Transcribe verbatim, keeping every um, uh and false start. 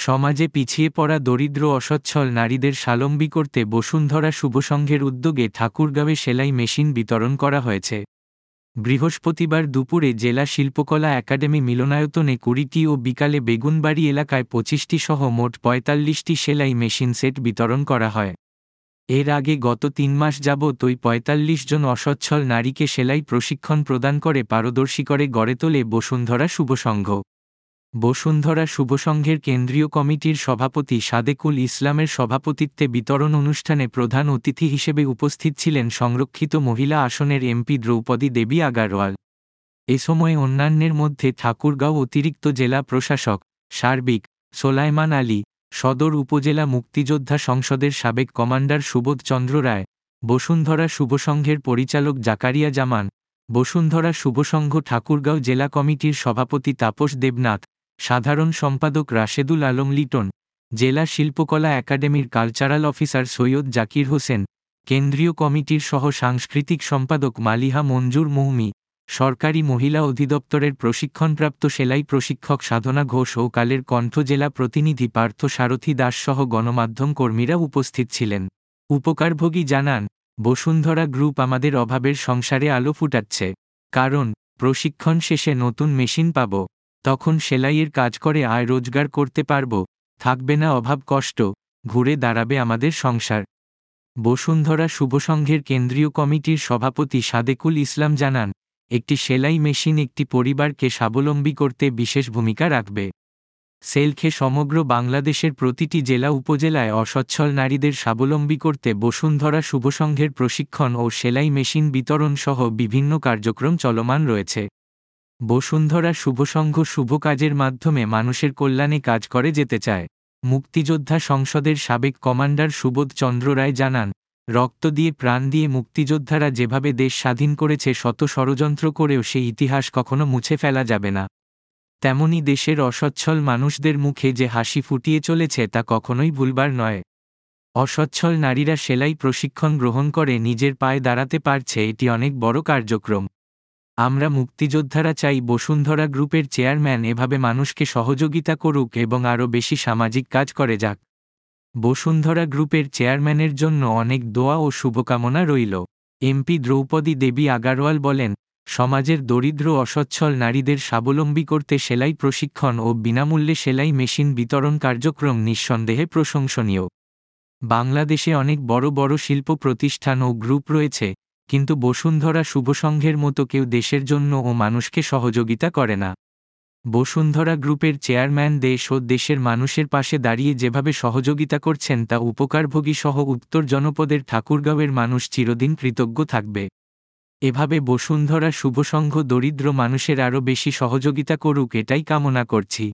সমাজে পিছিয়ে পড়া দরিদ্র অসচ্ছল নারীদের স্বাবলম্বী করতে বসুন্ধরা শুভসংঘের উদ্যোগে ঠাকুরগাঁওয়ে সেলাই মেশিন বিতরণ করা হয়েছে। বৃহস্পতিবার দুপুরে জেলা শিল্পকলা একাডেমি মিলনায়তনে কুড়িটি ও বিকালে বেগুনবাড়ি এলাকায় পঁচিশটি সহ মোট পঁয়তাল্লিশটি সেলাই মেশিন সেট বিতরণ করা হয়। এর আগে গত তিন মাস যাবৎ ওই পঁয়তাল্লিশ জন অসচ্ছল নারীকে সেলাই প্রশিক্ষণ প্রদান করে পারদর্শী করে গড়ে তোলে বসুন্ধরা শুভসংঘ। বসুন্ধরা শুভসংঘের কেন্দ্রীয় কমিটির সভাপতি সাদেকুল ইসলামের সভাপতিত্বে বিতরণ অনুষ্ঠানে প্রধান অতিথি হিসেবে উপস্থিত ছিলেন সংরক্ষিত মহিলা আসনের এমপি দ্রৌপদী দেবী আগারওয়াল। এ সময় অন্যান্যের মধ্যে ঠাকুরগাঁও অতিরিক্ত জেলা প্রশাসক সার্বিক সোলাইমান আলী, সদর উপজেলা মুক্তিযোদ্ধা সংসদের সাবেক কমান্ডার সুবোধ চন্দ্র রায়, বসুন্ধরা শুভসংঘের পরিচালক জাকারিয়া জামান, বসুন্ধরা শুভসংঘ ঠাকুরগাঁও জেলা কমিটির সভাপতি তাপস দেবনাথ, সাধারণ সম্পাদক রাশেদুল আলম লিটন, জেলা শিল্পকলা একাডেমির কালচারাল অফিসার সৈয়দ জাকির হোসেন, কেন্দ্রীয় কমিটির সহ সাংস্কৃতিক সম্পাদক মালিহা মঞ্জুর মুহমি, সরকারি মহিলা অধিদপ্তরের প্রশিক্ষণপ্রাপ্ত সেলাই প্রশিক্ষক সাধনা ঘোষ ও কালের কণ্ঠ জেলা প্রতিনিধি পার্থ সারথী দাস সহ গণমাধ্যম কর্মীরা উপস্থিত ছিলেন। উপকারভোগী জানান, বসুন্ধরা গ্রুপ আমাদের অভাবের সংসারে আলো ফুটাচ্ছে। কারণ প্রশিক্ষণ শেষে নতুন মেশিন পাব, তখন সেলাইয়ের কাজ করে আয় রোজগার করতে পারব, থাকবে না অভাব কষ্ট, ঘুরে দাঁড়াবে আমাদের সংসার। বসুন্ধরা শুভসংঘের কেন্দ্রীয় কমিটির সভাপতি সাদেকুল ইসলাম জানান, একটি সেলাই মেশিন একটি পরিবারকে স্বাবলম্বী করতে বিশেষ ভূমিকা রাখবে। সেলখে সমগ্র বাংলাদেশের প্রতিটি জেলা উপজেলায় অসচ্ছল নারীদের স্বাবলম্বী করতে বসুন্ধরা শুভসংঘের প্রশিক্ষণ ও সেলাই মেশিন বিতরণ সহ বিভিন্ন কার্যক্রম চলমান রয়েছে। বসুন্ধরা শুভসংঘ শুভ কাজের মাধ্যমে মানুষের কল্যাণে কাজ করে যেতে চায়। মুক্তিযোদ্ধা সংসদের সাবেক কমান্ডার সুবোধ চন্দ্র রায় জানান, রক্ত দিয়ে প্রাণ দিয়ে মুক্তিযোদ্ধারা যেভাবে দেশ স্বাধীন করেছে, শত ষড়যন্ত্র করেও সেই ইতিহাস কখনো মুছে ফেলা যাবে না। তেমনি দেশের অসচ্ছল মানুষদের মুখে যে হাসি ফুটিয়ে চলেছে তা কখনোই ভুলবার নয়। অসচ্ছল নারীরা সেলাই প্রশিক্ষণ গ্রহণ করে নিজের পায়ে দাঁড়াতে পারছে, এটি অনেক বড় কার্যক্রম। আমরা মুক্তিযোদ্ধারা চাই বসুন্ধরা গ্রুপের চেয়ারম্যান এভাবে মানুষকে সহযোগিতা করুক এবং আরও বেশি সামাজিক কাজ করে যাক। বসুন্ধরা গ্রুপের চেয়ারম্যানের জন্য অনেক দোয়া ও শুভকামনা রইল। এমপি দ্রৌপদী দেবী আগারওয়াল বলেন, সমাজের দরিদ্র অসচ্ছল নারীদের স্বাবলম্বী করতে সেলাই প্রশিক্ষণ ও বিনামূল্যে সেলাই মেশিন বিতরণ কার্যক্রম নিঃসন্দেহে প্রশংসনীয়। বাংলাদেশে অনেক বড় বড় শিল্প প্রতিষ্ঠান ও গ্রুপ রয়েছে, কিন্তু বসুন্ধরা শুভসংঘের মতো কেউ দেশের জন্য ও মানুষকে সহযোগিতা করে না। বসুন্ধরা গ্রুপের চেয়ারম্যান দেশ ও দেশের মানুষের পাশে দাঁড়িয়ে যেভাবে সহযোগিতা করছেন তা উপকারভোগী সহ উত্তর জনপদের ঠাকুরগাঁওয়ের মানুষ চিরদিন কৃতজ্ঞ থাকবে। এভাবে বসুন্ধরা শুভসংঘ দরিদ্র মানুষের আরও বেশি সহযোগিতা করুক, এটাই কামনা করছি।